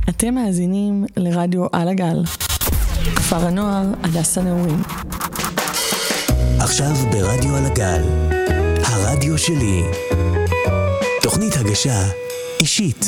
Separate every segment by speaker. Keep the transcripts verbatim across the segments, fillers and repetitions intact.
Speaker 1: אתם מאזינים לרדיו על הגל. כפר הנוער הדס הנעורים.
Speaker 2: עכשיו ברדיו על הגל. הרדיו שלי. תוכנית הגשה אישית.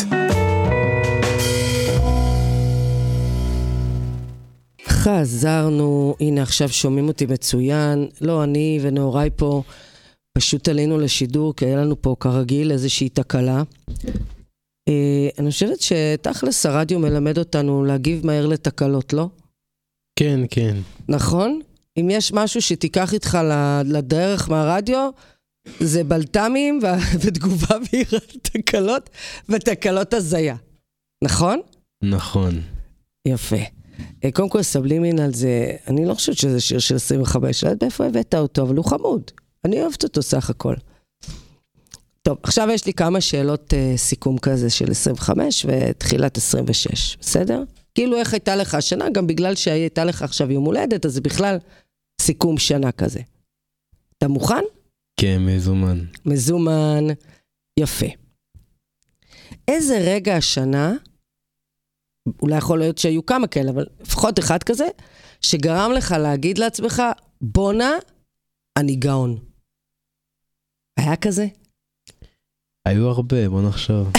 Speaker 3: חזרנו, הנה עכשיו שומעים אותי מצוין. לא, אני ונעוריי פה פשוט עלינו לשידור, כי היה לנו פה כרגיל איזושהי תקלה. אני חושבת שתכלס הרדיו מלמד אותנו להגיב מהר לתקלות, לא?
Speaker 4: כן, כן.
Speaker 3: נכון? אם יש משהו שתיקח איתך לדרך מהרדיו, זה בלטמים ותגובה מהירה לתקלות, ותקלות הזיה. נכון?
Speaker 4: נכון.
Speaker 3: יפה. קודם כל סבלימין על זה, אני לא חושבת שזה שיר של עשרים וחמש, לא יודעת באיפה הבאת אותו, אבל הוא חמוד. אני אוהבת אותו סך הכל. טוב, עכשיו יש לי כמה שאלות uh, סיכום כזה של עשרים וחמש ותחילת עשרים ושש, בסדר? כאילו איך הייתה לך השנה, גם בגלל שהייתה לך עכשיו יום הולדת, אז זה בכלל סיכום שנה כזה. אתה מוכן?
Speaker 4: כן, מזומן.
Speaker 3: מזומן, יפה. איזה רגע השנה, אולי יכול להיות שהיו כמה כאלה, אבל לפחות אחד כזה, שגרם לך להגיד לעצמך, בונה, אני גאון. היה כזה?
Speaker 4: היו הרבה, בוא נחשוב.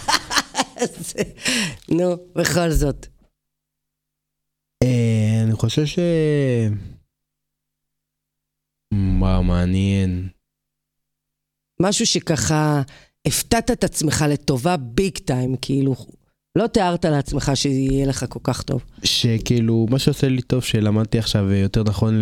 Speaker 3: נו, בכל זאת.
Speaker 4: אני חושב ש... וואו, מעניין.
Speaker 3: משהו שככה הפתעת את עצמך לטובה ביג טיים, כאילו, לא תיארת לעצמך שיהיה לך כל כך טוב.
Speaker 4: שכאילו, מה שעושה לי טוב שלמדתי עכשיו יותר נכון ל...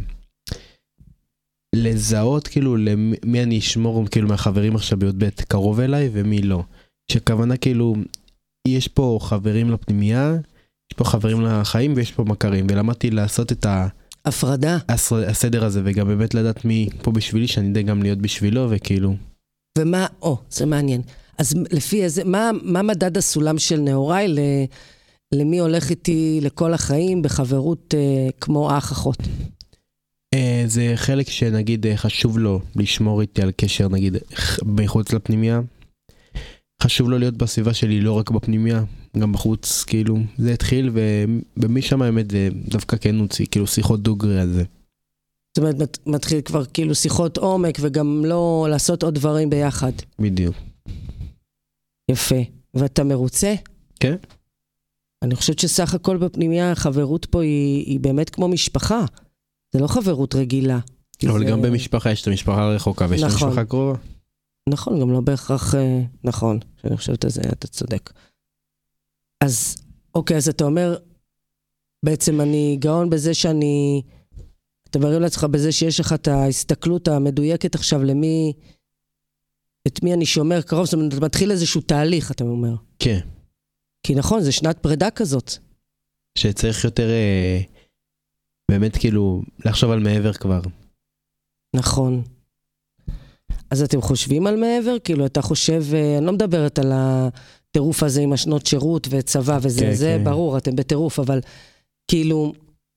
Speaker 4: לזהות כאילו למי אני אשמור כאילו מהחברים עכשיו בי"ב קרוב אליי ומי לא. שכוונה כאילו יש פה חברים לפנימיה, יש פה חברים לחיים ויש פה מכרים, ולמדתי לעשות את
Speaker 3: ההפרדה,
Speaker 4: הסדר הזה, וגם באמת לדעת מי פה בשבילי, שאני יודע גם להיות בשבילו וכאילו.
Speaker 3: ומה, או, זה מעניין. אז לפי איזה, מה, מה מדד הסולם של נעוריי ל, למי הולך איתי לכל החיים בחברות אה, כמו אח אחות?
Speaker 4: זה חלק שנגיד חשוב לו לשמור איתי על קשר נגיד מחוץ לפנימיה. חשוב לו להיות בסביבה שלי לא רק בפנימיה, גם בחוץ כאילו. זה התחיל ובמשם האמת זה דווקא כן הוציא כאילו שיחות דוגרי על זה.
Speaker 3: זאת אומרת מתחיל כבר כאילו שיחות עומק וגם לא לעשות עוד דברים ביחד.
Speaker 4: בדיוק.
Speaker 3: יפה. ואתה מרוצה?
Speaker 4: כן.
Speaker 3: אני חושבת שסך הכל בפנימיה החברות פה היא, היא באמת כמו משפחה. זה לא חברות רגילה.
Speaker 4: אבל גם במשפחה יש את המשפחה הרחוקה ויש את המשפחה קרובה.
Speaker 3: נכון, גם לא בהכרח נכון, שאני חושבת על זה, אתה צודק. אז, אוקיי, אז אתה אומר, בעצם אני גאון בזה שאני, אתה מרים לעצמך בזה שיש לך את ההסתכלות המדויקת עכשיו למי, את מי אני שומר קרוב, זאת אומרת, אתה מתחיל איזשהו תהליך, אתה אומר.
Speaker 4: כן.
Speaker 3: כי נכון, זה שנת פרידה כזאת.
Speaker 4: שצריך יותר... באמת כאילו לחשוב על מעבר כבר.
Speaker 3: נכון. אז אתם חושבים על מעבר? כאילו אתה חושב, אני לא מדברת על הטירוף הזה עם השנות שירות וצבא וזה, כן, זה כן. ברור, אתם בטירוף, אבל כאילו,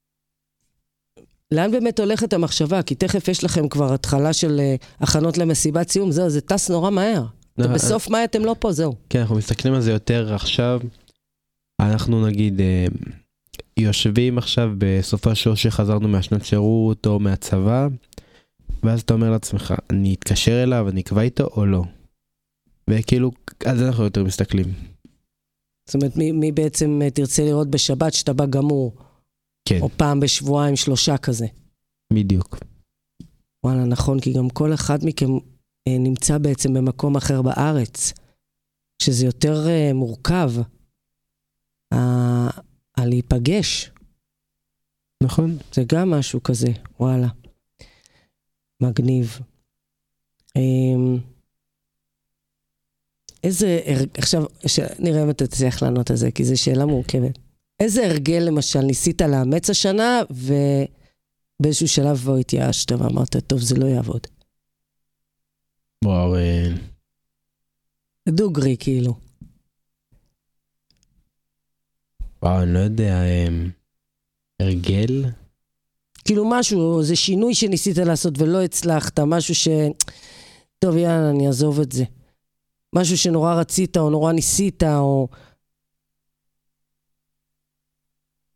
Speaker 3: לאן באמת הולכת המחשבה? כי תכף יש לכם כבר התחלה של הכנות למסיבת סיום, זהו, זה טס נורא מהר. לא, בסוף מאי אתם לא פה, זהו.
Speaker 4: כן, אנחנו מסתכלים על זה יותר עכשיו, אנחנו נגיד... יושבים עכשיו בסוף השור שחזרנו מהשנות שירות או מהצבא, ואז אתה אומר לעצמך, אני אתקשר אליו, אני אקבע איתו או לא. וכאילו, על זה אנחנו יותר מסתכלים.
Speaker 3: זאת אומרת, מי, מי בעצם תרצה לראות בשבת שאתה בא גמור?
Speaker 4: כן.
Speaker 3: או פעם בשבועיים, שלושה כזה?
Speaker 4: בדיוק.
Speaker 3: וואלה, נכון, כי גם כל אחד מכם נמצא בעצם במקום אחר בארץ, שזה יותר מורכב. ה... על להיפגש.
Speaker 4: נכון.
Speaker 3: זה גם משהו כזה, וואלה. מגניב. איזה, עכשיו, נראה אם אתה תצליח לענות על זה, כי זו שאלה מורכבת. איזה הרגל למשל ניסית לאמץ השנה, ובאיזשהו שלב בו התייאשת, ואמרת, טוב, זה לא יעבוד.
Speaker 4: וואו.
Speaker 3: דוגרי, כאילו.
Speaker 4: וואו, אני לא יודע, הרגל?
Speaker 3: כאילו משהו, זה שינוי שניסית לעשות ולא הצלחת, משהו ש... טוב, יאללה, אני אעזוב את זה. משהו שנורא רצית או נורא ניסית או...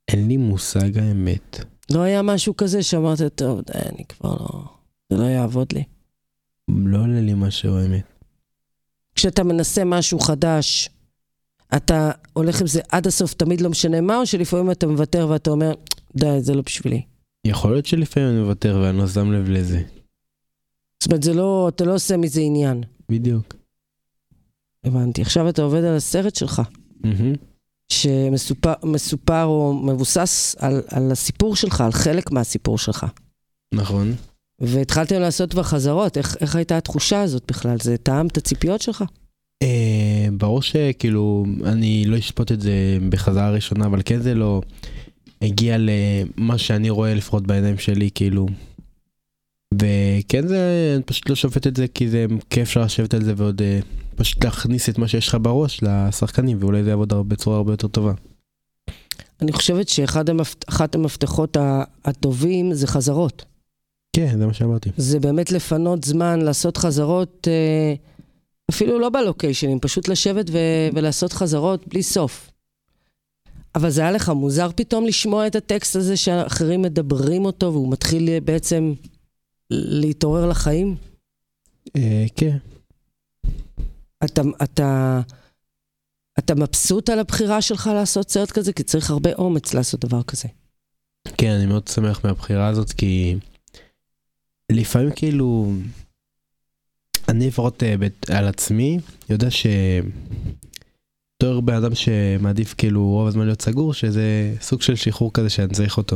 Speaker 4: אין לי מושג האמת.
Speaker 3: לא היה משהו כזה שאמרת, טוב, די, אני כבר לא... זה לא יעבוד לי.
Speaker 4: לא עולה לי משהו האמת.
Speaker 3: כשאתה מנסה משהו חדש, אתה הולך עם זה עד הסוף, תמיד לא משנה מה, או שלפעמים אתה מוותר ואתה אומר, די, זה לא בשבילי.
Speaker 4: יכול להיות שלפעמים אני מוותר ואני לא שם לב לזה.
Speaker 3: זאת אומרת, זה לא, אתה לא עושה מזה עניין.
Speaker 4: בדיוק.
Speaker 3: הבנתי. עכשיו אתה עובד על הסרט שלך.
Speaker 4: Mm-hmm.
Speaker 3: שמסופר מסופר או מבוסס על, על הסיפור שלך, על חלק מהסיפור שלך.
Speaker 4: נכון.
Speaker 3: והתחלתם לעשות כבר חזרות. איך, איך הייתה התחושה הזאת בכלל? זה טעם את הציפיות שלך?
Speaker 4: אה, ברור שכאילו, אני לא אשפוט את זה בחזרה הראשונה, אבל כן זה לא הגיע למה שאני רואה לפחות בעיניים שלי, כאילו. וכן זה, אני פשוט לא שופט את זה, כי זה כיף אפשר לשבת על זה ועוד פשוט להכניס את מה שיש לך בראש לשחקנים, ואולי זה יעבוד בצורה הרבה יותר טובה.
Speaker 3: אני חושבת שאחת המפתחות הטובים זה חזרות.
Speaker 4: כן, זה מה שאמרתי.
Speaker 3: זה באמת לפנות זמן, לעשות חזרות, אפילו לא בלוקיישנים, פשוט לשבת ו- ולעשות חזרות בלי סוף. אבל זה היה לך מוזר פתאום לשמוע את הטקסט הזה שאחרים מדברים אותו, והוא מתחיל בעצם להתעורר לחיים?
Speaker 4: אה, כן.
Speaker 3: אתה, אתה, אתה מבסוט על הבחירה שלך לעשות סרט כזה? כי צריך הרבה אומץ לעשות דבר כזה.
Speaker 4: כן, אני מאוד שמח מהבחירה הזאת, כי לפעמים כאילו, אני לפחות על עצמי, יודע ש... יותר הרבה אדם שמעדיף כאילו רוב הזמן להיות סגור, שזה סוג של שחרור כזה שאני צריך אותו.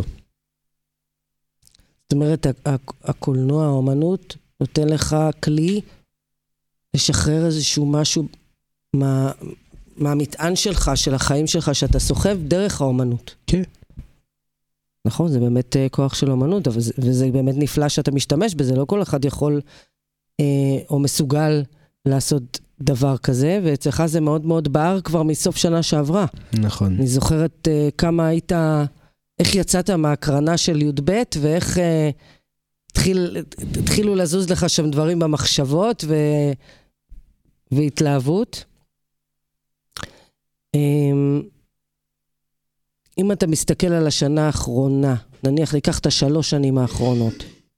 Speaker 3: זאת אומרת, הקולנוע, האומנות, נותן לך כלי לשחרר איזשהו משהו מה, מהמטען שלך, של החיים שלך, שאתה סוחב דרך האומנות.
Speaker 4: כן.
Speaker 3: נכון, זה באמת כוח של אומנות, וזה, וזה באמת נפלא שאתה משתמש בזה, לא כל אחד יכול אה, או מסוגל לעשות דבר כזה, ואצלך זה מאוד מאוד בער כבר מסוף שנה שעברה.
Speaker 4: נכון.
Speaker 3: אני זוכרת אה, כמה היית, איך יצאת מהקרנה של י' ב' ואיך אה, התחיל, התחילו לזוז לך שם דברים במחשבות ו, והתלהבות. אה, אם אתה מסתכל על השנה האחרונה, נניח ניקח את השלוש שנים האחרונות,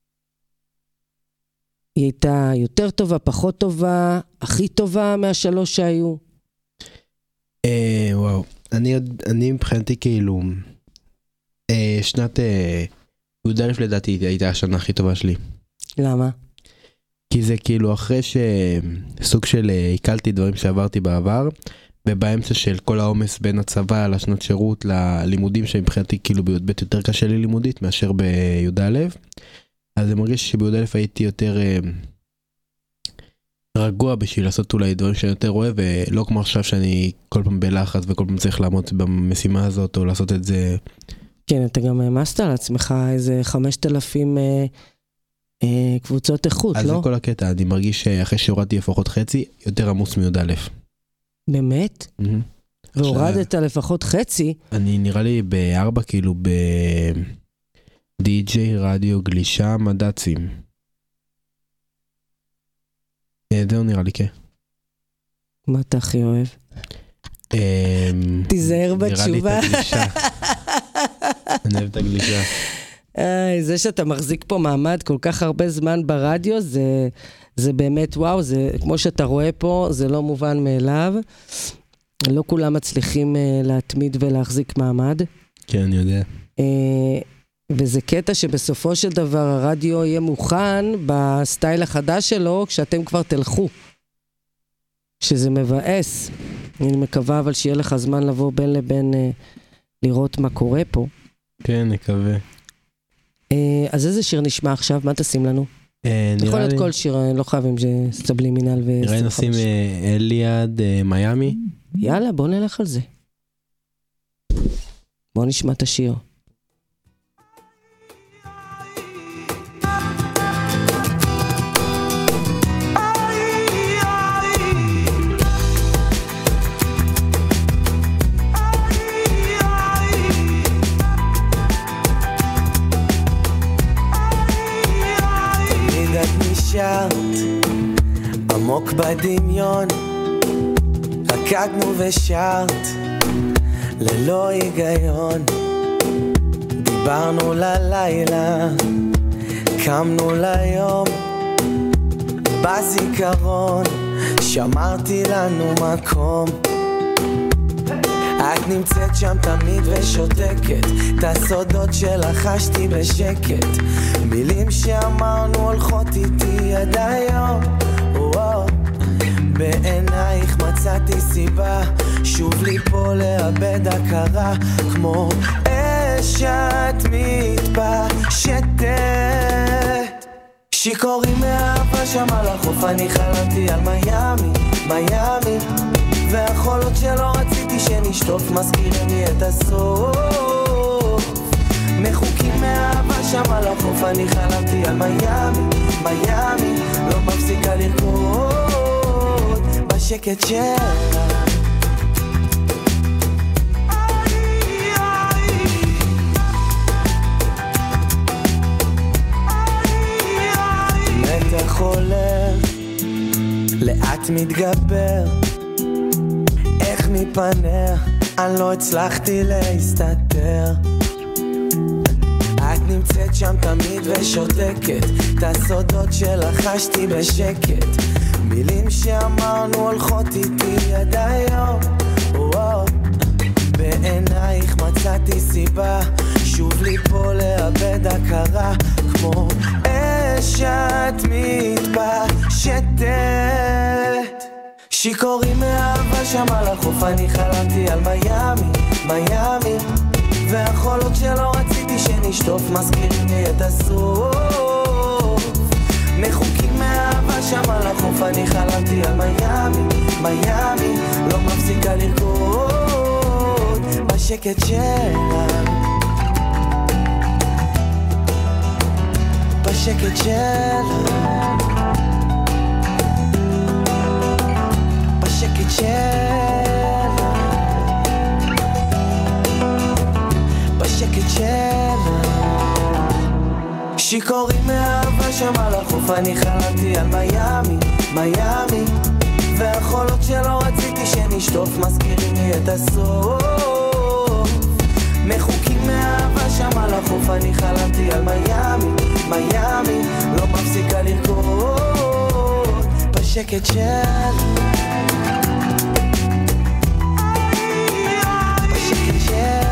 Speaker 3: היא הייתה יותר טובה, פחות טובה, הכי טובה מהשלוש שהיו?
Speaker 4: אה, וואו, אני, אני מבחינתי כאילו, אה, שנת אה, י' א' לדעתי הייתה השנה הכי טובה שלי.
Speaker 3: למה?
Speaker 4: כי זה כאילו אחרי שסוג של הקלתי דברים שעברתי בעבר, ובאמצע של כל העומס בין הצבא לשנות שירות ללימודים שמבחינתי כאילו בי' ב' יותר קשה לי לימודית מאשר בי' א', אז אני מרגיש שבי' א' הייתי יותר אה, רגוע בשביל לעשות אולי דברים שאני יותר רואה, ולא כמו עכשיו שאני כל פעם בלחץ וכל פעם צריך לעמוד במשימה הזאת או לעשות את זה.
Speaker 3: כן, אתה גם העמסת על עצמך איזה חמשת אלפים אה, אה, קבוצות איכות,
Speaker 4: אז
Speaker 3: לא?
Speaker 4: זה כל הקטע, אני מרגיש שאחרי שהורדתי לפחות חצי, יותר עמוס מי' א'.
Speaker 3: באמת?
Speaker 4: Mm-hmm.
Speaker 3: והורדת עכשיו... לפחות חצי?
Speaker 4: אני נראה לי בארבע כאילו ב-די-ג'יי, רדיו, גלישה, מדצים. זהו נראה לי, כן.
Speaker 3: מה אתה הכי אוהב? תיזהר בתשובה.
Speaker 4: נראה לי את הגלישה. אני אוהב את הגלישה.
Speaker 3: זה שאתה מחזיק פה מעמד כל כך הרבה זמן ברדיו, זה, זה באמת וואו, זה, כמו שאתה רואה פה, זה לא מובן מאליו. לא כולם מצליחים להתמיד ולהחזיק מעמד.
Speaker 4: כן, אני יודע.
Speaker 3: וזה קטע שבסופו של דבר הרדיו יהיה מוכן בסטייל החדש שלו, כשאתם כבר תלכו. שזה מבאס. אני מקווה אבל שיהיה לך זמן לבוא בין לבין לראות מה קורה פה.
Speaker 4: כן, נקווה.
Speaker 3: אז איזה שיר נשמע עכשיו? מה תשים לנו? יכול להיות כל שיר, לא חייבים סבלימינל ו...
Speaker 4: נראה נשים אליאד מיאמי.
Speaker 3: יאללה, בוא נלך על זה. בוא נשמע את השיר.
Speaker 5: עמוק בדמיון רקדנו ושרת ללא היגיון דיברנו ללילה, קמנו ליום, בזיכרון שמרתי לנו מקום. את נמצאת שם תמיד ושותקת, את הסודות שלחשתי בשקט, מילים שאמרנו הולכות איתי עד היום. בעינייך מצאתי סיבה שוב ליפול לאבד הכרה, כמו אש את מתפשטת. שיכורים מאהבה שם על החוף, אני חלמתי על מיימי, מיימי, והחולות שלא רציתי שנשטוף מזכירים לי את הסוף. מחוקים מאהבה שם על החוף, אני חלמתי על מיימי, מיימי, לא מפסיקה לרקוד בשקט שלה. מתח הולך, לאט מתגבר, איך מפניה אני לא הצלחתי להסתתר. את נמצאת שם תמיד ושותקת, את הסודות שלחשתי בשקט, מילים שאמרנו הולכות איתי עד היום. בעינייך מצאתי סיבה שוב ליפול לאבד הכרה, כמו אש את מתפשטת. שיכורים מאהבה שם על החוף, אני חלמתי על מיימי, מיימי, והחולות שלא רציתי שנשטוף מזכירים לי את הסוף. מחוקים מאהבה שם על החוף, אני חלמתי על מיימי, מיימי, לא מפסיקה לרקוד בשקט שלה, בשקט שלה, בשקט שלה, בשקט שלה. שיכורים מאהבה שם על החוף, אני חלמתי על מיימי, מיימי, והחולות שלא רציתי שנשטוף מזכירים לי את הסוף. מחוקים מאהבה שם על החוף, אני חלמתי על מיימי, מיימי, לא מפסיקה לרקוד בשקט שלה, בשקט שלה,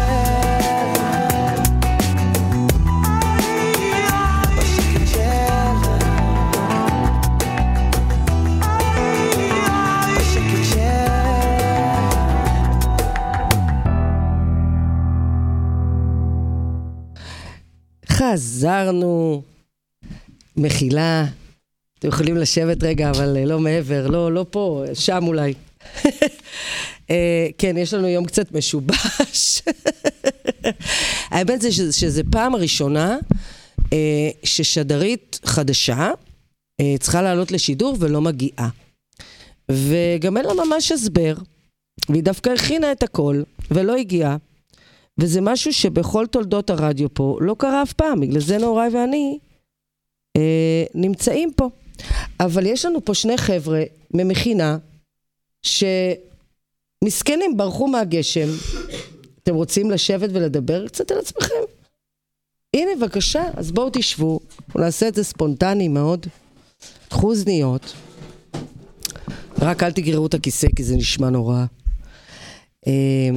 Speaker 5: בשקט שלה, בשקט שלה.
Speaker 3: חזרנו, מחילה, אתם יכולים לשבת רגע, אבל לא מעבר, לא, לא פה, שם אולי. כן, יש לנו יום קצת משובש. האמת זה שזה פעם הראשונה ששדרית חדשה צריכה לעלות לשידור ולא מגיעה. וגם אין לה ממש הסבר, והיא דווקא הכינה את הכל ולא הגיעה. וזה משהו שבכל תולדות הרדיו פה לא קרה אף פעם, בגלל זה נוראי ואני אה, נמצאים פה. אבל יש לנו פה שני חבר'ה ממכינה שמסכנים ברחו מהגשם. אתם רוצים לשבת ולדבר קצת על עצמכם? הנה בבקשה, אז בואו תשבו, נעשה את זה ספונטני מאוד, קחו זניות, רק אל תגררו את הכיסא כי זה נשמע נורא. אה,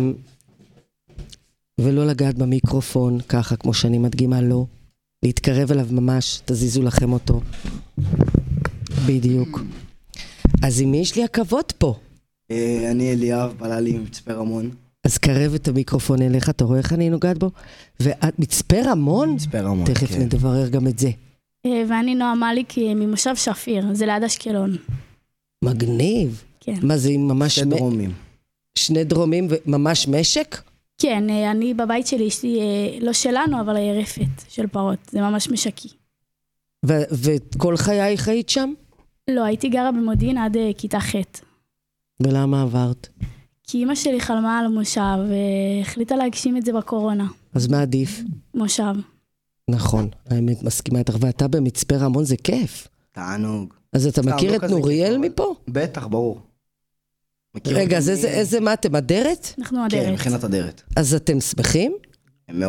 Speaker 3: ולא לגעת במיקרופון, ככה כמו שאני מדגימה, לא. להתקרב אליו ממש, תזיזו לכם אותו. בדיוק. אז עם מי יש לי הכבוד פה?
Speaker 6: אני אליאב, בללי מצפה רמון.
Speaker 3: אז קרב את המיקרופון אליך, אתה רואה איך אני נוגעת בו? ואת מצפה רמון?
Speaker 6: מצפה רמון, כן.
Speaker 3: תכף נדברר גם את זה.
Speaker 7: ואני נועה מליק ממושב שפיר, זה ליד אשקלון.
Speaker 3: מגניב.
Speaker 7: כן.
Speaker 3: מה זה ממש...
Speaker 6: שני דרומים.
Speaker 3: שני דרומים וממש משק?
Speaker 7: כן, אני בבית שלי, יש לי, לא שלנו, אבל רפת של פרות, זה ממש משקי.
Speaker 3: ו- וכל חיי חיית שם?
Speaker 7: לא, הייתי גרה במודיעין עד כיתה ח'.
Speaker 3: ולמה עברת?
Speaker 7: כי אמא שלי חלמה על מושב, והחליטה להגשים את זה בקורונה.
Speaker 3: אז מה עדיף?
Speaker 7: מושב.
Speaker 3: נכון, האמת מסכימה איתך, ואתה במצפה רמון זה כיף.
Speaker 6: תענוג.
Speaker 3: אז אתה מכיר את נוריאל מפה?
Speaker 6: בטח, ברור.
Speaker 3: רגע, אז איזה מה אתם, אדרת?
Speaker 7: אנחנו
Speaker 6: כן,
Speaker 7: אדרת.
Speaker 6: מבחינת אדרת.
Speaker 3: אז אתם שמחים?
Speaker 6: מאוד.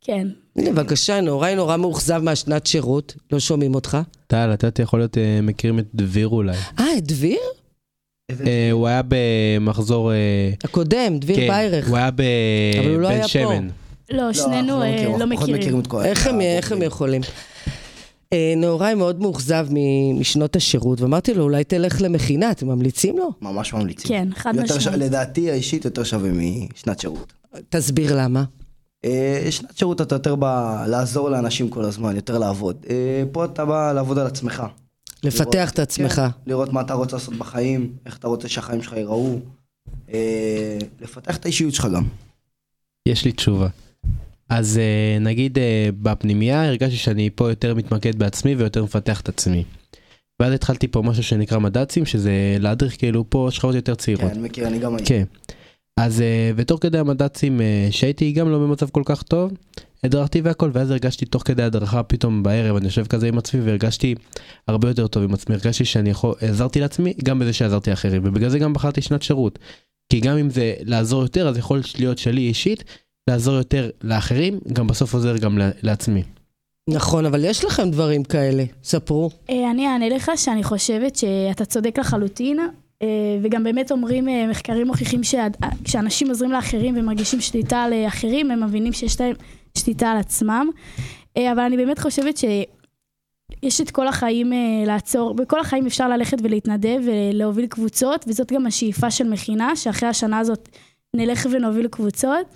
Speaker 7: כן.
Speaker 3: הנה, בבקשה, נורא נורא מאוכזב מהשנת שירות, לא שומעים אותך.
Speaker 4: טל, אתה יכול להיות אה, מכירים את דביר אולי.
Speaker 3: אה, את דביר?
Speaker 4: אה, הוא היה במחזור... אה,
Speaker 3: הקודם, דביר
Speaker 4: כן,
Speaker 3: ביירך.
Speaker 4: הוא היה
Speaker 3: אבל הוא לא היה
Speaker 4: בבן
Speaker 3: פה.
Speaker 4: שמן.
Speaker 7: לא, שנינו אה, לא מכירים.
Speaker 3: איך הם, איך הם יכולים? אה, נורא מאוד מאוכזב מ- משנות השירות, ואמרתי לו, אולי תלך למכינה, אתם ממליצים לו?
Speaker 6: ממש ממליצים.
Speaker 7: כן, חד
Speaker 6: יותר ש-
Speaker 7: משמעית.
Speaker 6: לדעתי האישית יותר שווה משנת שירות.
Speaker 3: תסביר למה.
Speaker 6: אה, שנת שירות אתה יותר בא לעזור לאנשים כל הזמן, יותר לעבוד. אה, פה אתה בא לעבוד על עצמך.
Speaker 3: לפתח
Speaker 6: לראות-
Speaker 3: את עצמך.
Speaker 6: כן, לראות מה אתה רוצה לעשות בחיים, איך אתה רוצה שהחיים שלך ייראו. אה, לפתח את האישיות שלך גם.
Speaker 4: יש לי תשובה. אז אה, נגיד אה, בפנימייה הרגשתי שאני פה יותר מתמקד בעצמי ויותר מפתח את עצמי. ואז התחלתי פה משהו שנקרא מד"צים, שזה להדריך כאילו פה שכבות יותר צעירות.
Speaker 6: כן, אני מכיר, אני גם הייתי.
Speaker 4: כן. אז אה, ותוך כדי המד"צים אה, שהייתי גם לא במצב כל כך טוב, הדרכתי והכל, ואז הרגשתי תוך כדי הדרכה פתאום בערב, אני יושב כזה עם עצמי והרגשתי הרבה יותר טוב עם עצמי, הרגשתי שאני יכול, עזרתי לעצמי גם בזה שעזרתי אחרים, ובגלל זה גם בחרתי שנת שירות. כי גם אם זה לעזור יותר, אז יכול להיות שלי אישית, לעזור יותר לאחרים, גם בסוף עוזר גם לעצמי.
Speaker 3: נכון, אבל יש לכם דברים כאלה, ספרו.
Speaker 7: אה, אני אענה לך שאני חושבת שאתה צודק לחלוטין, אה, וגם באמת אומרים, אה, מחקרים מוכיחים שכשאנשים עוזרים לאחרים ומרגישים שליטה על אה, אחרים, הם מבינים שיש להם שליטה על עצמם. אה, אבל אני באמת חושבת שיש את כל החיים אה, לעצור, בכל החיים אפשר ללכת ולהתנדב ולהוביל קבוצות, וזאת גם השאיפה של מכינה, שאחרי השנה הזאת נלך ונוביל קבוצות.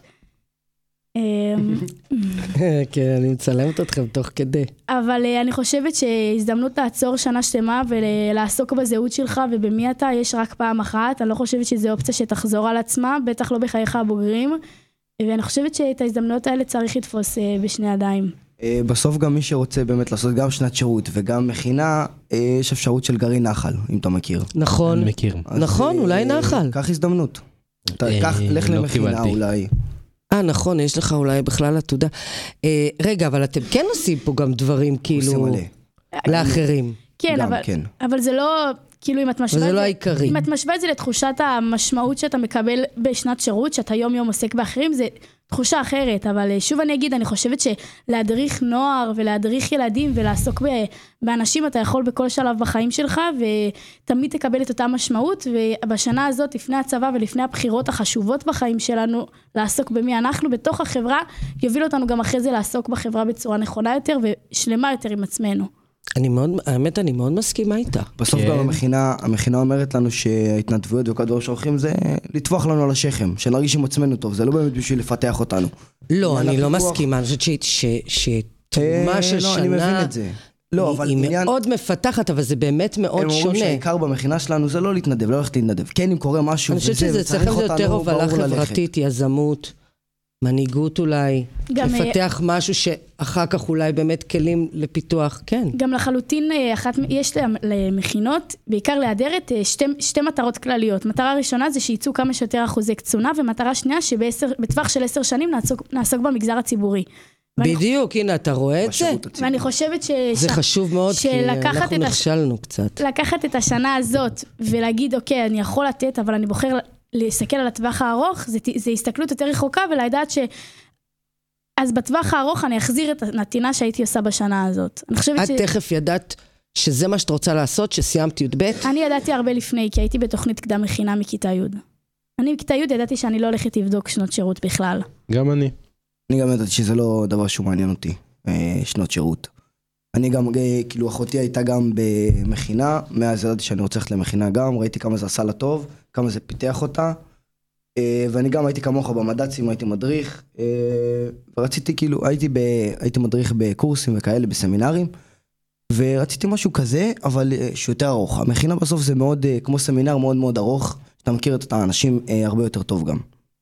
Speaker 3: כן, אני מצלמת אתכם תוך כדי.
Speaker 7: אבל אני חושבת שהזדמנות לעצור שנה שלמה ולעסוק בזהות שלך ובמי אתה יש רק פעם אחת. אני לא חושבת שזו אופציה שתחזור על עצמה, בטח לא בחייך הבוגרים. ואני חושבת שאת ההזדמנויות האלה צריך לתפוס בשני ידיים.
Speaker 6: בסוף גם מי שרוצה באמת לעשות גם שנת שירות וגם מכינה, יש אפשרות של גרעין נחל, אם אתה מכיר.
Speaker 3: נכון,
Speaker 4: אני מכיר.
Speaker 3: נכון, אולי נחל.
Speaker 6: קח הזדמנות. קח, לך
Speaker 4: לא
Speaker 6: למכינה
Speaker 4: קיבלתי.
Speaker 6: אולי.
Speaker 3: אה, נכון, יש לך אולי בכלל עתודה. אה, רגע, אבל אתם כן עושים פה גם דברים כאילו
Speaker 6: עושים מלא.
Speaker 3: לאחרים.
Speaker 7: כן,
Speaker 6: גם,
Speaker 7: אבל,
Speaker 6: כן.
Speaker 7: אבל זה לא, כאילו אם את משווה
Speaker 3: וזה
Speaker 7: את
Speaker 3: לא
Speaker 7: זה,
Speaker 3: העיקרי.
Speaker 7: אם את משווה את זה לתחושת המשמעות שאתה מקבל בשנת שירות, שאתה יום יום עוסק באחרים, זה תחושה אחרת, אבל שוב אני אגיד, אני חושבת שלהדריך נוער ולהדריך ילדים ולעסוק באנשים, אתה יכול בכל שלב בחיים שלך, ותמיד תקבל את אותה משמעות, ובשנה הזאת, לפני הצבא ולפני הבחירות החשובות בחיים שלנו, לעסוק במי אנחנו בתוך החברה, יוביל אותנו גם אחרי זה לעסוק בחברה בצורה נכונה יותר, ושלמה יותר עם עצמנו.
Speaker 3: אני מאוד, האמת, אני מאוד מסכימה איתה.
Speaker 6: בסוף
Speaker 4: כן.
Speaker 6: גם המכינה, המכינה אומרת לנו שההתנדבויות וכל דבר שהולכים זה לטפוח לנו על השכם, שנרגיש עם עצמנו טוב, זה לא באמת בשביל לפתח אותנו.
Speaker 3: לא,
Speaker 6: עניין
Speaker 3: אני לא
Speaker 6: הפיתוח-
Speaker 3: מסכימה, אני חושבת ש- ש- שתרומה
Speaker 6: אה,
Speaker 3: של
Speaker 6: לא, אני מבין
Speaker 3: שנה,
Speaker 6: את זה. לא, אבל
Speaker 3: היא
Speaker 6: עניין-
Speaker 3: מאוד מפתחת, אבל זה באמת מאוד
Speaker 6: הם אומרים
Speaker 3: שונה.
Speaker 6: שהעיקר במכינה שלנו זה לא להתנדב, לא הולכת להתנדב. כן, אם קורה משהו
Speaker 3: אני חושבת שזה אצלכם זה יותר הובלה חברתית, יזמות, מנהיגות אולי,
Speaker 7: גם,
Speaker 3: לפתח משהו שאחר כך אולי באמת כלים לפיתוח, כן.
Speaker 7: גם לחלוטין, אחת, יש למכינות, בעיקר להדרת, שתי, שתי מטרות כלליות. מטרה ראשונה זה שייצאו כמה שיותר אחוזי קצונה, ומטרה שנייה שבטווח של עשר שנים נעסוק, נעסוק במגזר הציבורי. ואני,
Speaker 3: בדיוק, הנה, אתה רואה את זה?
Speaker 7: ואני חושבת ש...
Speaker 3: זה חשוב מאוד, כי אנחנו
Speaker 7: את הש-
Speaker 3: נכשלנו קצת.
Speaker 7: לקחת את השנה הזאת ולהגיד, אוקיי, אני יכול לתת, אבל אני בוחר להסתכל על הטווח הארוך, זה, זה הסתכלות יותר רחוקה, ולדעת ש... אז בטווח הארוך אני אחזיר את הנתינה שהייתי עושה בשנה הזאת. אני חושבת
Speaker 3: את
Speaker 7: ש...
Speaker 3: תכף ידעת שזה מה שאת רוצה לעשות, שסיימת י"ב?
Speaker 7: אני ידעתי הרבה לפני, כי הייתי בתוכנית קדם מכינה מכיתה י'. אני מכיתה י' ידעתי שאני לא הולכת לבדוק שנות שירות בכלל.
Speaker 4: גם אני.
Speaker 6: אני גם ידעתי שזה לא דבר שהוא מעניין אותי, שנות שירות. אני גם, כאילו אחותי הייתה גם במכינה, מאז ידעתי שאני רוצה ללכת למכינה גם, ראיתי כמה זה עשה לה טוב, כמה זה פיתח אותה, ואני גם הייתי כמוך במד"צים, הייתי מדריך, ורציתי כאילו, הייתי, ב, הייתי מדריך בקורסים וכאלה, בסמינרים, ורציתי משהו כזה, אבל שיותר ארוך. המכינה בסוף זה מאוד, כמו סמינר מאוד מאוד ארוך, שאתה מכיר את האנשים הרבה יותר טוב גם.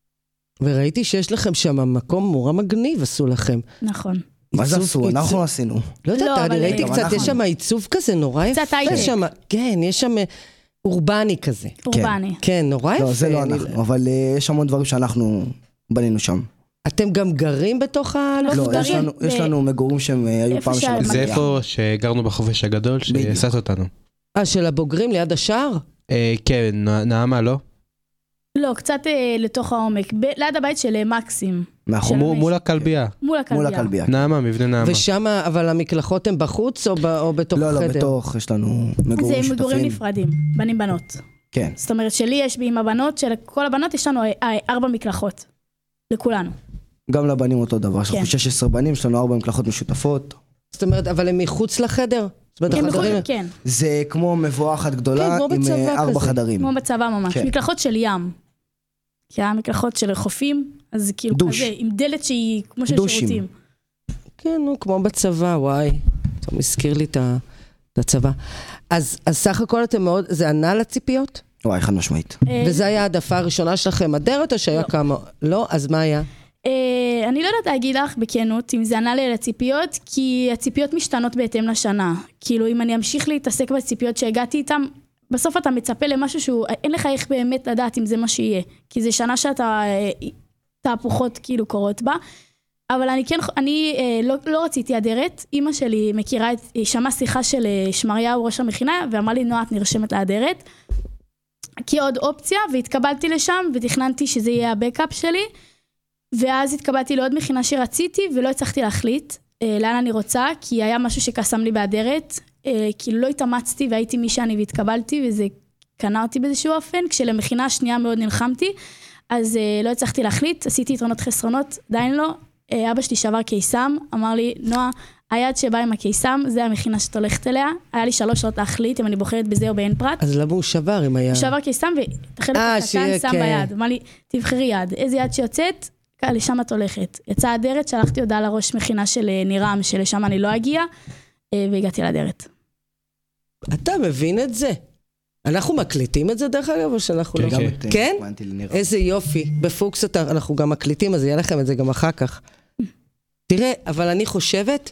Speaker 3: וראיתי שיש לכם שם מקום מורה מגניב עשו לכם.
Speaker 7: נכון.
Speaker 6: מה זה
Speaker 3: עיצוב-
Speaker 6: עשו?
Speaker 3: עיצוב-
Speaker 6: אנחנו עשינו.
Speaker 3: לא יודעת,
Speaker 7: לא,
Speaker 3: אני
Speaker 7: אבל
Speaker 3: ראיתי
Speaker 6: גם
Speaker 3: קצת,
Speaker 6: אנחנו.
Speaker 3: יש שם עיצוב כזה נורא יפה.
Speaker 7: קצת הייטק.
Speaker 3: שם, כן, יש שם אה, אורבני כזה.
Speaker 7: אורבני.
Speaker 3: כן, נורא יפה.
Speaker 6: לא, זה לא
Speaker 3: אני-
Speaker 6: אנחנו, אבל אה, יש המון דברים שאנחנו בנינו שם.
Speaker 3: אתם גם גרים בתוך ה...
Speaker 7: לא,
Speaker 6: לא,
Speaker 7: גרים
Speaker 6: יש לנו- יש
Speaker 7: ב-
Speaker 6: לנו מגורים שהם אה, היו
Speaker 7: איפה
Speaker 6: פעם
Speaker 7: שה-
Speaker 6: של
Speaker 4: זה
Speaker 6: המדינה.
Speaker 4: איפה שגרנו בחופש הגדול,
Speaker 6: בדיוק.
Speaker 4: שהסעת אותנו.
Speaker 3: אה, של הבוגרים ליד השער?
Speaker 4: אה, כן, נ- נעמה, לא?
Speaker 7: לא, קצת אה, לתוך העומק. ב- ליד הבית של אה, מקסים.
Speaker 6: מאחור.
Speaker 4: מול- מול הכלבייה.
Speaker 7: מול
Speaker 6: מול
Speaker 7: הכלבייה.
Speaker 6: הכלבייה.
Speaker 4: נעמה, מבנה נעמה.
Speaker 3: ושם, אבל המקלחות הן בחוץ או, ב, או בתוך
Speaker 6: לא,
Speaker 3: חדר?
Speaker 6: לא, בתוך, יש לנו מגורים
Speaker 7: זה
Speaker 6: שותפים.
Speaker 7: מגורים נפרדים, בנים בנות.
Speaker 6: כן.
Speaker 7: זאת אומרת שלי יש עם הבנות, שלכל הבנות יש לנו אה, ארבע מקלחות. לכולנו.
Speaker 6: גם לבנים אותו דבר, יש
Speaker 7: כן.
Speaker 6: לנו שש עשרה בנים, יש לנו ארבע מקלחות משותפות.
Speaker 3: זאת אומרת, אבל הם מחוץ לחדר? זאת אומרת,
Speaker 7: כן,
Speaker 3: החדרים...
Speaker 7: בכל- כן,
Speaker 6: זה כמו מבואה אחת
Speaker 3: כן,
Speaker 6: גדולה,
Speaker 3: כמו
Speaker 6: עם
Speaker 3: בצבא
Speaker 6: אה, ארבע
Speaker 3: כזה.
Speaker 6: חדרים.
Speaker 7: כמו בצבא ממש.
Speaker 6: כן.
Speaker 7: מקלחות של ים. כי היה מקלחות של חופים, אז כאילו
Speaker 6: דוש.
Speaker 7: כזה, עם דלת שהיא כמו של
Speaker 6: דושים.
Speaker 7: שירותים.
Speaker 3: כן, נו, כמו בצבא, וואי. אתה מזכיר לי את ה- את הצבא. אז, אז סך הכל אתם מאוד, זה ענה לציפיות?
Speaker 6: וואי, חד משמעית.
Speaker 7: אה,
Speaker 3: וזה היה העדפה הראשונה שלכם, אדרת או שהיה
Speaker 7: לא.
Speaker 3: כמה? לא? אז מה היה?
Speaker 7: אה, אני לא יודעת להגיד לך בכנות אם זה ענה לי לציפיות, כי הציפיות משתנות בהתאם לשנה. כאילו אם אני אמשיך להתעסק בציפיות שהגעתי איתם, בסוף אתה מצפה למשהו שהוא, אין לך איך באמת לדעת אם זה מה שיהיה. כי זה שנה שאתה, אה, תהפוכות כאילו קורות בה. אבל אני כן, אני אה, לא, לא רציתי אדרת. אמא שלי מכירה את, היא שמעה שיחה של אה, שמריהו ראש המכינה, ואמרה לי, נועה, את נרשמת לאדרת. כי עוד אופציה, והתקבלתי לשם, ותכננתי שזה יהיה הבקאפ שלי. ואז התקבלתי לעוד מכינה שרציתי, ולא הצלחתי להחליט אה, לאן אני רוצה, כי היה משהו שקסם לי באדרת, אה, כאילו לא התאמצתי והייתי מי שאני והתקבלתי, וזה קנה אותי באיזשהו אופן, כשלמכינה השנייה מאוד נלחמתי, אז אה, לא הצלחתי להחליט, עשיתי יתרונות חסרונות, עדיין לא, אה, אבא שלי שעבר קיסם, אמר לי, נועה, היד שבא עם הקיסם, זה המכינה שאת הולכת אליה, היה לי שלוש שעות להחליט, אם אני בוחרת בזה או באין פרט,
Speaker 3: אז למה הוא שבר אם היה...
Speaker 7: שעבר קיסם, ואת החלק
Speaker 3: אה,
Speaker 7: הקטן
Speaker 3: שיהיה,
Speaker 7: שם
Speaker 3: כן.
Speaker 7: ביד, אמר לי, תבחרי יד, איזה יד שיוצאת, לשם את הולכת. יצאה אדרת, שלחתי הודעה לראש מכינה של נירם, שלשם אני לא אגיע, והגעתי לאדרת.
Speaker 3: אתה מבין את זה? אנחנו מקליטים את זה דרך אגב, או שאנחנו
Speaker 4: כן,
Speaker 3: לא...
Speaker 6: גם
Speaker 4: כן.
Speaker 6: את, אה,
Speaker 3: כן?
Speaker 6: הזמנתי לנירה.
Speaker 3: איזה יופי. בפוקס אתה- אנחנו גם מקליטים, אז יהיה לכם את זה גם אחר כך. תראה, אבל אני חושבת,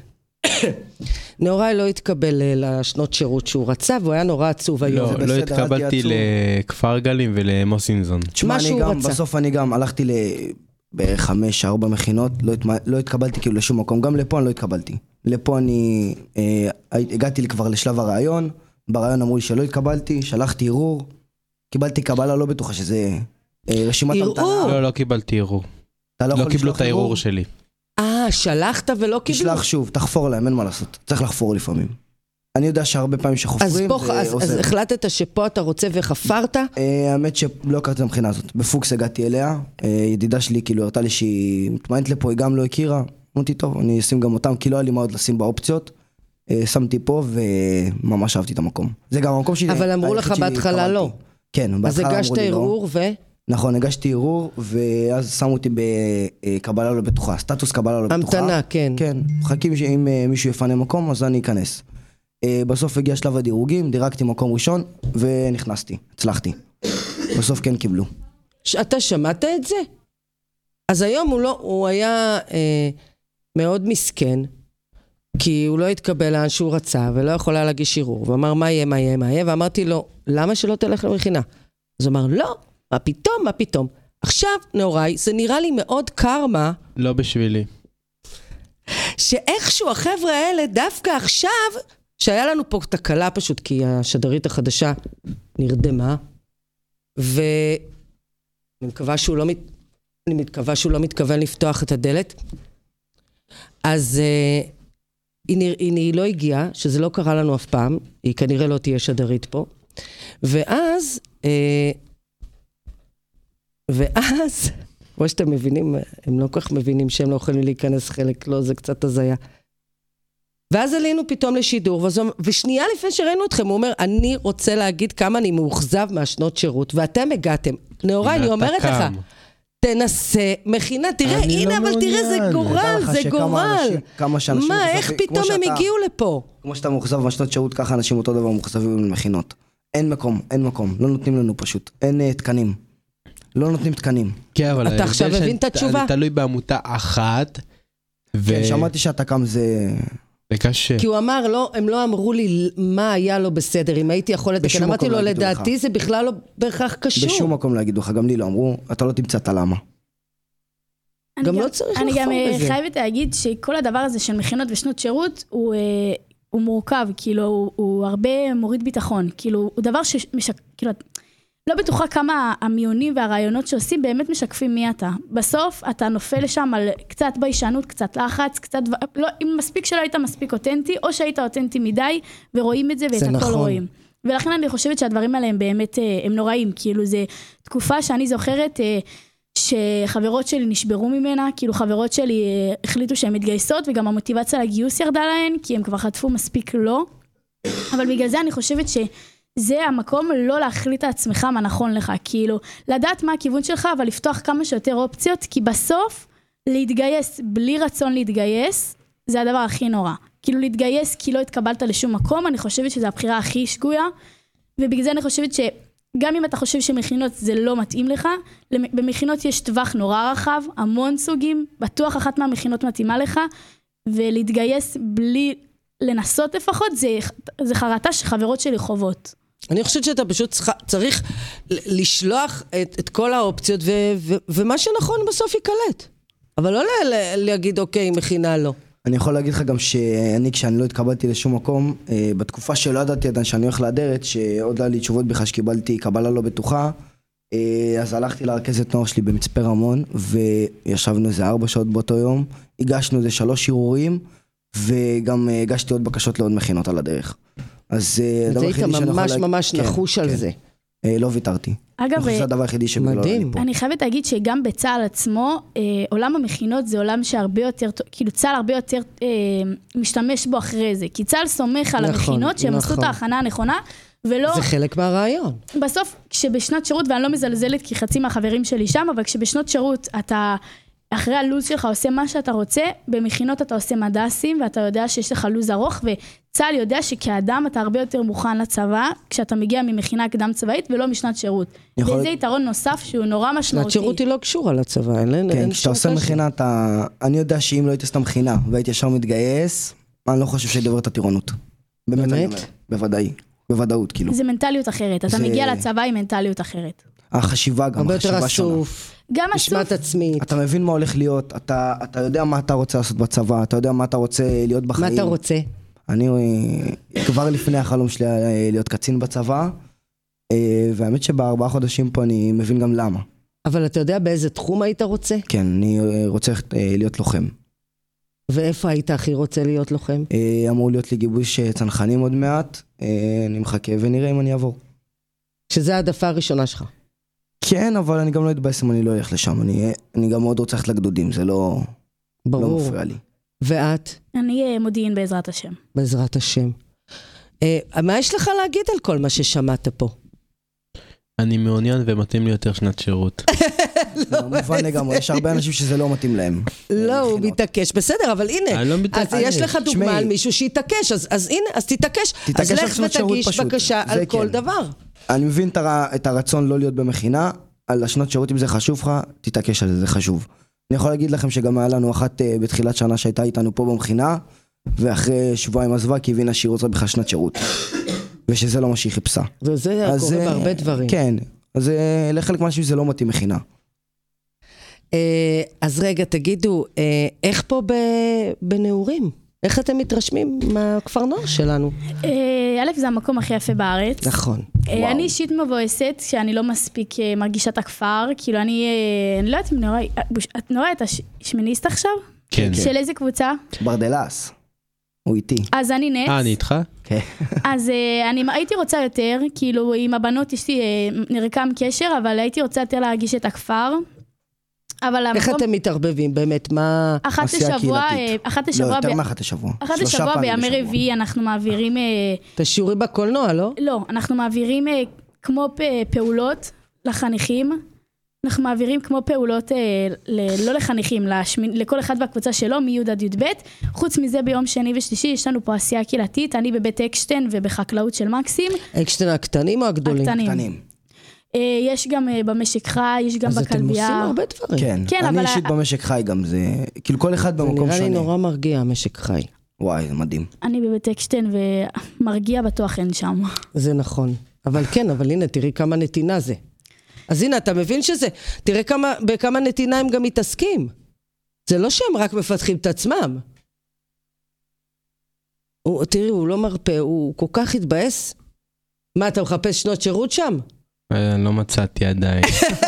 Speaker 3: נאורי לא התקבל אה, לשנות שירות שהוא רצה, והוא היה נורא עצוב היום.
Speaker 4: לא,
Speaker 6: זה
Speaker 4: לא
Speaker 6: בסדר,
Speaker 4: התקבלתי
Speaker 6: אל תהיה
Speaker 4: לכפר גלים ולמוסינזון.
Speaker 6: תשמע,
Speaker 3: מה
Speaker 6: אני
Speaker 3: שהוא
Speaker 6: גם,
Speaker 3: רצה.
Speaker 6: בסוף אני גם הלכתי ל... בערך חמש, ארבע מכינות, לא, התמ... לא התקבלתי כאילו לשום מקום, גם לפה אני לא התקבלתי. לפה אני אה, הגעתי כבר לשלב הרעיון, ברעיון אמרו לי שלא התקבלתי, שלחתי ערעור, קיבלתי קבלה, לא בטוחה שזה אה, רשימת
Speaker 3: ערעור?
Speaker 6: המתנה.
Speaker 4: לא, לא קיבלתי ערעור.
Speaker 6: אתה
Speaker 4: לא
Speaker 6: יכול
Speaker 4: קיבלו
Speaker 6: לשלוח
Speaker 4: את הערעור שלי.
Speaker 3: אה, שלחת ולא קיבלו?
Speaker 6: תשלח שוב, תחפור להם, אין מה לעשות, צריך לחפור לפעמים. אני יודע שהרבה פעמים
Speaker 3: אז
Speaker 6: שחופרים,
Speaker 3: פה,
Speaker 6: זה
Speaker 3: אז,
Speaker 6: עוזר.
Speaker 3: אז החלטת שפה אתה רוצה וחפרת?
Speaker 6: אה, האמת שלא הכרתי את המכינה הזאת, בפוקס הגעתי אליה, אה, ידידה שלי כאילו הראתה לי שהיא מתמיינת לפה, היא גם לא הכירה, אמרתי טוב, אני אשים גם אותם, כי לא היה לי מה עוד לשים באופציות, אה, שמתי פה וממש אהבתי את המקום. זה גם המקום שלי.
Speaker 3: אבל אמרו לך בהתחלה לא.
Speaker 6: כן,
Speaker 3: אז
Speaker 6: בהתחלה אמרו
Speaker 3: הגשת
Speaker 6: לי לא.
Speaker 3: ערעור ו...
Speaker 6: נכון, הגשתי ערעור, ואז שמו אותי בקבלה לא בטוחה, סטטוס קבלה לא בטוחה.
Speaker 3: המתנה, כן.
Speaker 6: כן, מחכים שאם אה, מישהו יפנה מקום, אז אני אכנס. אה, בסוף הגיע שלב הדירוגים, דירקתי מקום ראשון, ונכנסתי, הצלחתי. בסוף כן קיבלו.
Speaker 3: אתה שמעת את זה? אז היום הוא לא, הוא היה אה, מאוד מסכן, כי הוא לא התקבל לאן שהוא רצה, ולא יכול היה להגיש ערעור, ואמר מה יהיה, מה יהיה, מה יהיה, ואמרתי לו, למה שלא תלך למכינה? אז הוא אמר, לא, מה פתאום, מה פתאום. עכשיו, נאורי, זה נראה לי מאוד קרמה,
Speaker 4: לא בשבילי.
Speaker 3: שאיכשהו החבר'ה האלה, דווקא עכשיו, שהיה לנו פה תקלה פשוט, כי השדרית החדשה נרדמה, ואני מקווה שהוא לא, מת... אני מקווה שהוא לא מתכוון לפתוח את הדלת, אז uh, היא, נר... היא לא הגיעה, שזה לא קרה לנו אף פעם, היא כנראה לא תהיה שדרית פה, ואז, uh, ואז, כמו שאתם מבינים, הם לא כל כך מבינים שהם לא יכולים להיכנס חלק, לא, זה קצת הזיה. ואז עלינו פתאום לשידור, וזו, ושנייה לפני שראינו אתכם, הוא אומר, אני רוצה להגיד כמה אני מאוכזב מהשנות שירות, ואתם הגעתם. נאורי, אני אומרת לך, תנסה מכינה, תראה,
Speaker 4: אני
Speaker 3: הנה,
Speaker 4: לא
Speaker 3: אבל תראה, זה
Speaker 4: מעוניין.
Speaker 3: גורל,
Speaker 6: לך
Speaker 3: זה
Speaker 6: שכמה
Speaker 3: גורל.
Speaker 6: אנשים- כמה שאנשים
Speaker 3: מה,
Speaker 6: מאוכזבים,
Speaker 3: איך
Speaker 6: כמו
Speaker 3: פתאום הם
Speaker 6: שאתה-
Speaker 3: הגיעו לפה?
Speaker 6: כמו שאתה מאוכזב בשנות שירות, ככה אנשים אותו דבר מאוכזבים במכינות. אין מקום, אין מקום, לא נותנים לנו פשוט. אין אה, תקנים. לא נותנים תקנים.
Speaker 4: כן, אבל
Speaker 3: אתה עכשיו
Speaker 4: ההבדל
Speaker 3: מבין את
Speaker 4: שאני-
Speaker 3: התשובה?
Speaker 4: אני תלוי בעמותה אחת, ו-
Speaker 6: כן, שמעתי שאתה קם זה...
Speaker 4: וקשה.
Speaker 3: כי הוא אמר, לא, הם לא אמרו לי מה היה לו בסדר, אם הייתי יכול לתקן.
Speaker 6: בשום
Speaker 3: אמרתי
Speaker 6: מקום
Speaker 3: לו,
Speaker 6: לא יגידו
Speaker 3: לדעתי
Speaker 6: לך.
Speaker 3: זה בכלל לא בהכרח קשור.
Speaker 6: בשום מקום לא יגידו לך, גם לי לא אמרו, אתה לא תמצא את הלמה.
Speaker 7: אני
Speaker 3: גם לא צריך
Speaker 7: אני
Speaker 3: לחפור
Speaker 7: גם אה,
Speaker 3: בזה.
Speaker 7: חייבת להגיד שכל הדבר הזה של מכינות ושנות שירות, הוא, אה, הוא מורכב, כאילו, הוא, הוא הרבה מוריד ביטחון, כאילו, הוא דבר שמשק... כאילו, לא בטוחה כמה המיונים והרעיונות שעושים באמת משקפים מי אתה. בסוף אתה נופל לשם על קצת ביישנות, קצת לחץ, קצת, לא, אם מספיק שלא היית מספיק אותנטי, או שהיית אותנטי מדי, ורואים את זה ואת הכל
Speaker 3: נכון.
Speaker 7: רואים. ולכן אני חושבת שהדברים האלה הם באמת, הם נוראים, כאילו זה תקופה שאני זוכרת שחברות שלי נשברו ממנה, כאילו חברות שלי החליטו שהן מתגייסות, וגם המוטיבציה לגיוס ירדה להן, כי הם כבר חטפו מספיק לא. אבל בגלל זה אני חושבת שזה המקום לא להחליט לעצמך מה נכון לך, כאילו לדעת מה הכיוון שלך, אבל לפתוח כמה שיותר אופציות, כי בסוף להתגייס בלי רצון להתגייס, זה הדבר הכי נורא. כאילו להתגייס כי לא התקבלת לשום מקום, אני חושבת שזו הבחירה הכי שגויה, ובגלל זה אני חושבת שגם אם אתה חושב שמכינות זה לא מתאים לך, במכינות יש טווח נורא רחב, המון סוגים, בטוח אחת מהמכינות מתאימה לך, ולהתגייס בלי לנסות לפחות, זה, זה חרטה שחברות שלי חוות.
Speaker 3: אני חושבת שאתה פשוט צריך, צריך לשלוח את, את כל האופציות, ו, ו, ומה שנכון בסוף יקלט. אבל לא ל, ל, להגיד, אוקיי, מכינה לא.
Speaker 6: אני יכול להגיד לך גם שאני, כשאני לא התקבלתי לשום מקום, בתקופה שלא ידעתי עדיין שאני הולך לדרת, שעוד היה לי תשובות בכלל שקיבלתי קבלה לא בטוחה, אז הלכתי לרכזת נוער שלי במצפה רמון, וישבנו איזה ארבע שעות באותו יום, הגשנו איזה שלוש ערעורים, וגם הגשתי עוד בקשות לעוד מכינות על הדרך. אז
Speaker 3: זה היית ממש ממש נחוש על זה.
Speaker 6: לא ויתרתי.
Speaker 7: אגב,
Speaker 6: זה הדבר היחידי שבגללו אני פה.
Speaker 7: אני חייבת להגיד שגם בצה"ל עצמו, עולם המכינות זה עולם שהרבה יותר, כאילו צה"ל הרבה יותר משתמש בו אחרי זה, כי צה"ל סומך על המכינות שהם עשו את ההכנה הנכונה, ולא...
Speaker 3: זה חלק מהרעיון.
Speaker 7: בסוף, כשבשנת שירות, ואני לא מזלזלת כי חצי מהחברים שלי שם, אבל כשבשנות שירות אתה... אחרי הלוז שלך עושה מה שאתה רוצה, במכינות אתה עושה מדסים, ואתה יודע שיש לך לוז ארוך, וצה"ל יודע שכאדם אתה הרבה יותר מוכן לצבא, כשאתה מגיע ממכינה קדם צבאית, ולא משנת שירות.
Speaker 6: יכול...
Speaker 7: וזה יתרון נוסף שהוא נורא משמעותי.
Speaker 3: שנת שירות היא לא קשורה לצבא, אין,
Speaker 6: כן,
Speaker 3: אין
Speaker 6: כשאתה עושה מכינה, אתה... אני יודע שאם לא הייתי עושה מכינה, והייתי ישר מתגייס, אני לא חושב שדבר את הטירונות. באמת? באמת? בוודאי, בוודאות, כאילו.
Speaker 7: זה מנטליות אחרת, אתה
Speaker 6: זה...
Speaker 7: מגיע לצבא עם מנטליות אחרת.
Speaker 6: החשיבה גם, החשיבה שונה.
Speaker 7: גם
Speaker 3: משמעת עצמית.
Speaker 6: אתה מבין מה הולך להיות, אתה, אתה יודע מה אתה רוצה לעשות בצבא, אתה יודע מה אתה רוצה להיות בחיים.
Speaker 3: מה אתה רוצה?
Speaker 6: אני כבר לפני החלום שלי להיות קצין בצבא, והאמת שבארבעה חודשים פה אני מבין גם למה.
Speaker 3: אבל אתה יודע באיזה תחום היית רוצה?
Speaker 6: כן, אני רוצה להיות לוחם.
Speaker 3: ואיפה היית הכי רוצה להיות לוחם?
Speaker 6: אמור להיות לי גיבוש צנחנים עוד מעט, אני מחכה ונראה אם אני אעבור.
Speaker 3: שזה העדפה הראשונה שלך.
Speaker 6: כן, אבל אני גם לא אתבאס אם אני לא אלך לשם, אני, אני גם מאוד רוצה ללכת לגדודים, זה לא, לא מפריע לי.
Speaker 3: ואת?
Speaker 7: אני מודיעין בעזרת השם.
Speaker 3: בעזרת השם. אה, מה יש לך להגיד על כל מה ששמעת פה?
Speaker 4: אני מעוניין ומתאים לי יותר שנת שירות.
Speaker 6: מובן לגמרי, יש הרבה אנשים שזה לא מתאים להם.
Speaker 3: לא, הוא מתעקש, בסדר, אבל הנה, אז יש לך דוגמה על מישהו שיתעקש, אז הנה, אז תתעקש, אז לך ותגיש בקשה על כל דבר.
Speaker 6: אני מבין את הרצון לא להיות במכינה, על השנות שירות אם זה חשוב לך, תתעקש על זה, זה חשוב. אני יכול להגיד לכם שגם היה לנו אחת בתחילת שנה שהייתה איתנו פה במכינה, ואחרי שבועיים עזבה כי הבינה שהיא רוצה בכלל שנת שירות. ושזה לא מה שהיא חיפשה.
Speaker 3: וזה קורה בהרבה דברים.
Speaker 6: כן, אז לחלק מהאנשים זה לא מתאים מכינה.
Speaker 3: אז רגע, תגידו, איך פה בנעורים? איך אתם מתרשמים מהכפר נוער שלנו?
Speaker 7: א', זה המקום הכי יפה בארץ.
Speaker 3: נכון.
Speaker 7: אני אישית מבואסת, שאני לא מספיק מרגישה את הכפר, כאילו אני, אני לא יודעת אם נורא, את נורא את השמיניסט עכשיו?
Speaker 4: כן.
Speaker 7: של איזה קבוצה?
Speaker 6: ברדלס. הוא איתי.
Speaker 7: אז אני נץ.
Speaker 4: אה, אני איתך?
Speaker 6: כן.
Speaker 7: אז אני הייתי רוצה יותר, כאילו עם הבנות יש לי נרקם קשר, אבל הייתי רוצה יותר להרגיש את הכפר.
Speaker 3: איך אתם מתערבבים באמת? מה...
Speaker 7: אחת לשבוע, אחת לשבוע...
Speaker 6: לא, יותר מאחת לשבוע.
Speaker 7: אחת לשבוע בימי רביעי אנחנו מעבירים...
Speaker 3: את השיעורים בקולנוע, לא?
Speaker 7: לא, אנחנו מעבירים כמו פעולות לחניכים, אנחנו מעבירים כמו פעולות, לא לחניכים, לכל אחד בקבוצה שלו, מי' עד י' ב'. חוץ מזה ביום שני ושלישי יש לנו פה עשייה קהילתית, אני בבית אקשטיין ובחקלאות של מקסים.
Speaker 3: אקשטיין הקטנים או הגדולים?
Speaker 6: הקטנים.
Speaker 7: יש גם במשק חי, יש גם בכלבייה.
Speaker 3: אז אתם עושים הרבה דברים.
Speaker 6: כן, כן אני אבל... אישית במשק חי גם, זה כאילו כל אחד במקום שונה.
Speaker 3: זה נראה לי נורא מרגיע, המשק חי.
Speaker 6: וואי, זה מדהים.
Speaker 7: אני בבית אקשטיין ומרגיע בטוח אין שם.
Speaker 3: זה נכון, אבל כן, אבל הנה, תראי כמה נתינה זה. אז הנה, אתה מבין שזה, תראה כמה, בכמה נתינה הם גם מתעסקים. זה לא שהם רק מפתחים את עצמם. הוא, תראי, הוא לא מרפא, הוא כל כך התבאס. מה, אתה מחפש שנות שירות שם?
Speaker 4: לא מצאתי עדיין.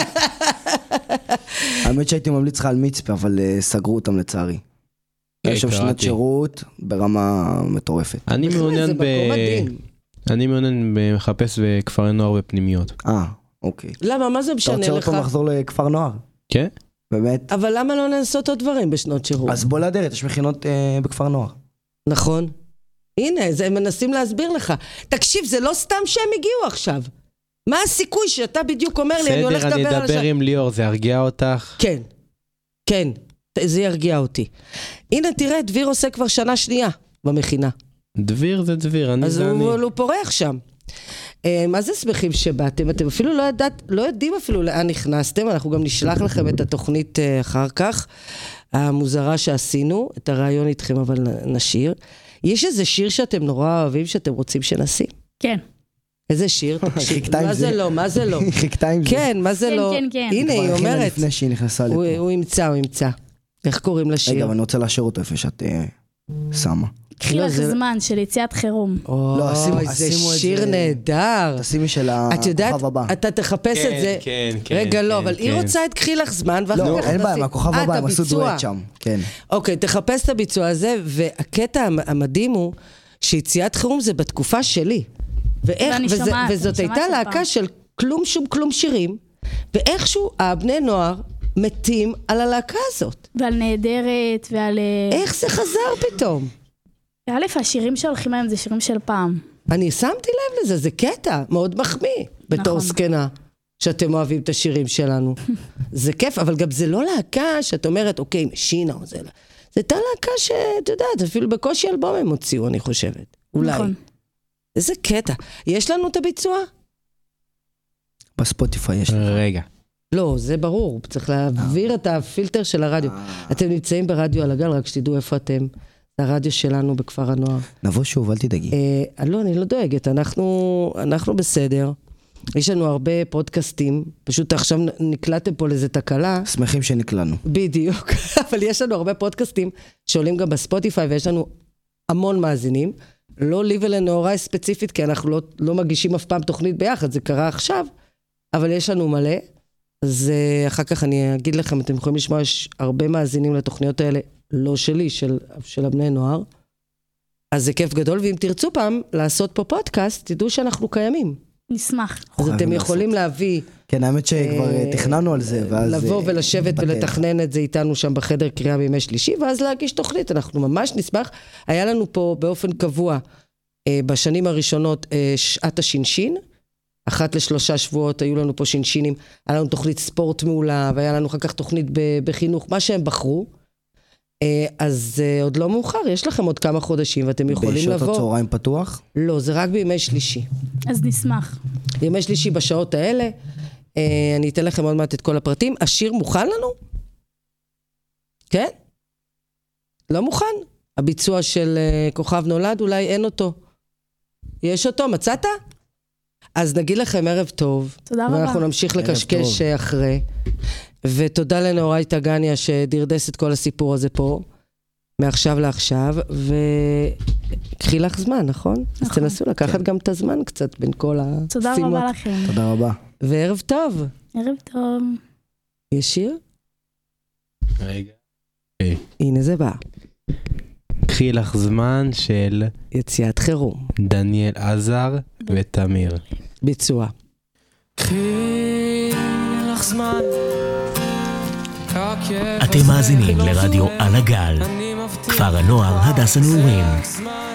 Speaker 6: האמת שהייתי ממליץ לך על מצפה, אבל סגרו אותם לצערי. יש שם שנת שירות ברמה מטורפת.
Speaker 4: אני מעוניין ב... אני מעוניין מחפש בכפרי נוער ופנימיות.
Speaker 6: אה, אוקיי.
Speaker 3: למה? מה זה משנה לך?
Speaker 6: אתה רוצה עוד פעם לחזור לכפר נוער?
Speaker 4: כן.
Speaker 6: באמת?
Speaker 3: אבל למה לא נעשות עוד דברים בשנות שירות?
Speaker 6: אז בוא להדרת, יש מכינות אה, בכפר נוער.
Speaker 3: נכון. הנה, זה מנסים להסביר לך. תקשיב, זה לא סתם שהם הגיעו עכשיו. מה הסיכוי שאתה בדיוק אומר לי, אני הולך לדבר על השם?
Speaker 4: בסדר, אני אדבר עם ליאור, זה ירגיע אותך?
Speaker 3: כן, כן, זה ירגיע אותי. הנה, תראה, דביר עושה כבר שנה שנייה במכינה.
Speaker 4: דביר זה דביר, אני
Speaker 3: זה אני. אז הוא פורח שם. מה זה שמחים שבאתם? אתם אפילו לא, ידעת, לא יודעים אפילו לאן נכנסתם, אנחנו גם נשלח לכם את התוכנית אחר כך, המוזרה שעשינו, את הרעיון איתכם, אבל נשאיר. יש איזה שיר שאתם נורא אוהבים, שאתם רוצים שנשים?
Speaker 7: כן.
Speaker 3: איזה שיר? מה זה לא? מה זה לא?
Speaker 6: חיכתה עם זה.
Speaker 3: כן, מה זה לא?
Speaker 7: כן, כן, כן.
Speaker 3: הנה, היא אומרת.
Speaker 6: לפני שהיא נכנסה לפה.
Speaker 3: הוא ימצא, הוא ימצא. איך קוראים לשיר?
Speaker 6: רגע, אבל אני רוצה לאשר אותו איפה שאת שמה.
Speaker 7: קחי לך זמן של יציאת חירום.
Speaker 3: לא, זה שיר נהדר.
Speaker 6: תשימי של הכוכב הבא.
Speaker 3: אתה תחפש את זה.
Speaker 4: כן, כן.
Speaker 3: רגע, לא, אבל היא רוצה את קחי לך זמן.
Speaker 6: לא, אין בעיה, הכוכב הבא, הם עשו דואט שם. כן.
Speaker 3: אוקיי, תחפש את הביצוע הזה, והקטע המדהים הוא שיציאת חירום זה בתקופה שלי. וזאת הייתה להקה של כלום שום כלום שירים, ואיכשהו הבני נוער מתים על הלהקה הזאת.
Speaker 7: ועל נהדרת, ועל...
Speaker 3: איך זה חזר פתאום?
Speaker 7: א', השירים שהולכים היום זה שירים של פעם.
Speaker 3: אני שמתי לב לזה, זה קטע מאוד מחמיא, בתור סקנה, שאתם אוהבים את השירים שלנו. זה כיף, אבל גם זה לא להקה שאת אומרת, אוקיי, משינה או זה לא. זה הייתה להקה שאת יודעת, אפילו בקושי אלבום הם הוציאו, אני חושבת. אולי. נכון. איזה קטע. יש לנו את הביצוע?
Speaker 6: בספוטיפיי יש לך.
Speaker 4: רגע.
Speaker 3: לא, זה ברור. צריך להעביר את הפילטר של הרדיו. אתם נמצאים ברדיו על הגל, רק שתדעו איפה אתם. זה הרדיו שלנו בכפר הנוער.
Speaker 6: נבוא שוב, אל תדאגי.
Speaker 3: לא, אני לא דואגת. אנחנו בסדר. יש לנו הרבה פודקאסטים. פשוט עכשיו נקלטתם פה לאיזה תקלה.
Speaker 6: שמחים שנקלענו.
Speaker 3: בדיוק. אבל יש לנו הרבה פודקאסטים שעולים גם בספוטיפיי, ויש לנו המון מאזינים. לא לי ולנאורי ספציפית, כי אנחנו לא, לא מגישים אף פעם תוכנית ביחד, זה קרה עכשיו, אבל יש לנו מלא, אז אחר כך אני אגיד לכם, אתם יכולים לשמוע, יש הרבה מאזינים לתוכניות האלה, לא שלי, של, של הבני נוער, אז זה כיף גדול, ואם תרצו פעם לעשות פה פודקאסט, תדעו שאנחנו קיימים.
Speaker 7: נשמח.
Speaker 3: אז אתם יכולים להביא...
Speaker 6: כן, האמת שכבר תכננו על זה, ואז...
Speaker 3: לבוא ולשבת ולתכנן את זה איתנו שם בחדר קריאה בימי שלישי, ואז להגיש תוכנית, אנחנו ממש נשמח. היה לנו פה באופן קבוע, בשנים הראשונות, שעת השינשין, אחת לשלושה שבועות היו לנו פה שינשינים, היה לנו תוכנית ספורט מעולה, והיה לנו אחר כך תוכנית בחינוך, מה שהם בחרו, אז עוד לא מאוחר, יש לכם עוד כמה חודשים, ואתם יכולים לבוא...
Speaker 6: בשעות הצהריים פתוח?
Speaker 3: לא, זה רק בימי שלישי.
Speaker 7: אז נשמח.
Speaker 3: בימי שלישי בשעות האלה, אני אתן לכם עוד מעט את כל הפרטים. השיר מוכן לנו? כן? לא מוכן? הביצוע של כוכב נולד, אולי אין אותו. יש אותו, מצאת? אז נגיד לכם ערב טוב.
Speaker 7: תודה רבה.
Speaker 3: ואנחנו נמשיך לקשקש אחרי. ותודה לנאורי תגניה שדרדס את כל הסיפור הזה פה, מעכשיו לעכשיו, וקחי לך זמן, נכון? נכון. אז תנסו לקחת גם את הזמן קצת בין כל הסימות.
Speaker 7: תודה רבה לכם.
Speaker 6: תודה רבה.
Speaker 3: וערב טוב.
Speaker 7: ערב טוב.
Speaker 3: יש שיר?
Speaker 4: רגע.
Speaker 3: הנה זה בא.
Speaker 4: קחי לך זמן של...
Speaker 3: יציאת חירום.
Speaker 4: דניאל עזר ותמיר.
Speaker 3: ביצוע.
Speaker 5: קחי לך זמן.
Speaker 2: אתם מאזינים לרדיו על הגל, כפר הנוער הדס הנעורים.